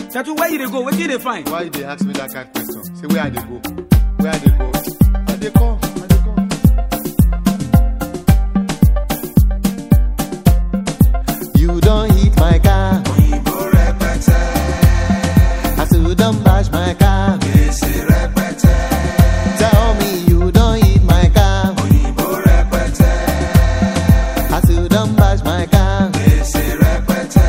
Tattoo, where you dey go? Where you dey find? Why you dey ask me that kind of question? Say where I dey go? Where I dey go? I dey come. I dey come. You don't hit my car. Oyinbo rẹpẹtẹ. I say you don't bash my car. Gbèsè rẹpẹtẹ. Tell me you don't hit my car. Oyinbo rẹpẹtẹ. I say you don't bash my car. Gbèsè rẹpẹtẹ.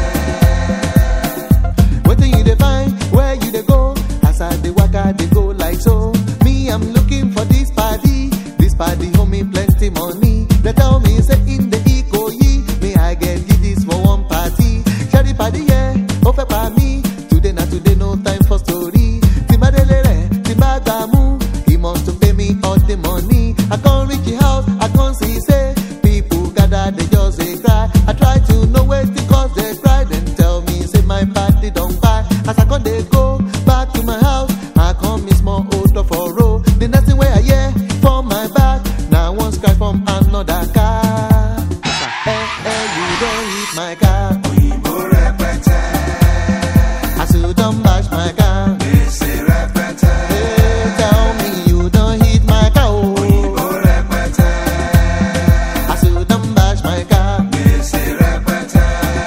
Wetin you dey find? Where you dey go? As I dey waka dey go like so. Me I'm looking for this party. This party hold me plenty money. They tell me say in the Ikoyi, me I get this for one party. Shari party yeah, ofe pa me. Today na today, no time for story. Timba delere, timba gamu. He must to pay me all the money. I can't reach the house, I can't see say people gather, they just say cry. I try to know where the cause they cry. Then tell me say my party don't buy. As I come they go back to my house, I come miss more odor for road. The next thing where I hear from my back, now one scratch from another car. You don't hit my car. Oyinbo rẹpẹtẹ. I say you don't bash my car. Gbèsè rẹpẹtẹ. Hey, tell me you don't hit my car. Oh. Oyinbo rẹpẹtẹ. I say you don't bash my car. Gbèsè rẹpẹtẹ.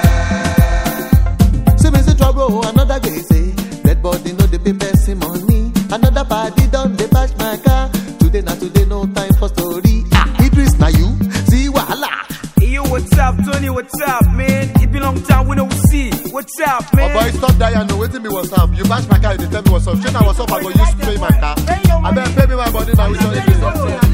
See me see trouble, another guy say dead body no dey pay person money. Another party done dey bash my car. Today na today, no time for story. Idris na you see wahala. Hey, yo, what's up, Tony? What's up, man? It been long time we don't see. What's up, man? Oh boy, stop that, you know. Waiting me what's up. You bash my car, you dey tell me what's up. Shey na what's up, I go use pay my car. I better pay me my money now. Which one is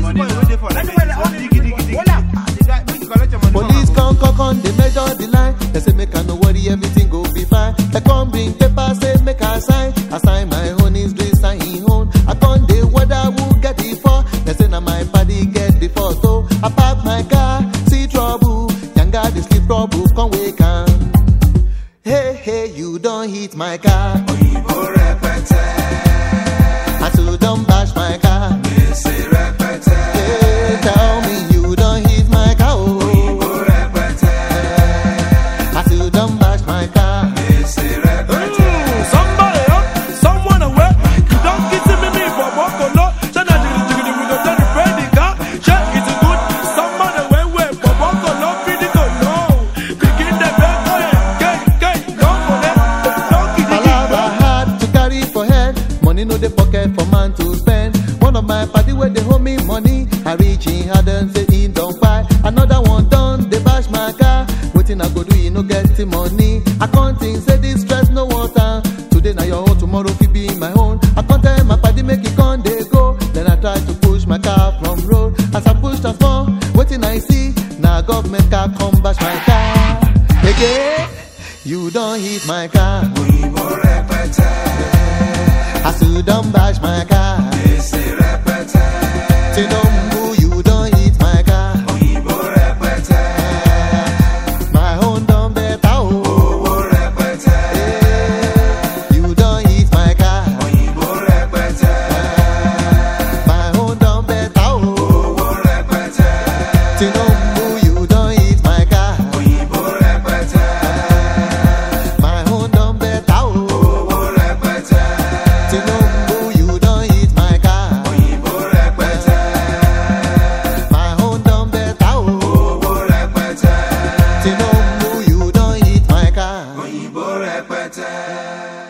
Police come, they measure the line. They say make I no worry, everything go be fine. They come bring paper, say make I sign. I sign my own, is doing sign his own. I come the weather who get the for. They say now my party get the photo. I park my car, see trouble. Yanga the sleep trouble, come wake up. Hey, you don't hit my car. Oyinbo rẹpẹtẹ. I say you don't bash my car. Gbèsè rẹpẹtẹ. Hey, tell me you don't hit my car. Oh. Oyinbo rẹpẹtẹ. I say you don't bash my car. Gbèsè rẹpẹtẹ. Somebody up, someone away. You don't get to me for walk or no. Shana jiggy we go tell the friend the car. Check it good. Someone away for walk or no. Feed it or no. Begin the back on it. Gay, don't for that. Don't get Palava hard to carry for head. Money no dey pocket for man to spend. One of my party where they hold me money. I reach in hard and say he don't buy. Another one done, they bash my car. Waiting I go do, he no get the money. I can't think, say this stress no water. Today na your own, tomorrow fit be my own. I can't tell my party make it con they go. Then I try to push my car from road. As I push transform, waiting I see. Now government car come bash my car. Again, you don't hit my car. Oyinbo rẹpẹtẹ. I say you don't bash my car. Gbèsè rẹpẹtẹ. Tinubu, you don't hit my car. Oyinbo rẹpẹtẹ. My own done better. Oh. Owó rẹpẹtẹ. You don't hit my car. Oyinbo rẹpẹtẹ. My own done better. Oh. Owó rẹpẹtẹ. Tinubu, you don't hit my car. Oyinbo rẹpẹtẹ. My own done better. Oh. Owó rẹpẹtẹ. Tinubu, you don't hit my car. Oyinbo rẹpẹtẹ. My own done better. Oh. Owó rẹpẹtẹ. Tinubu, you don't hit my car. Oyinbo rẹpẹtẹ.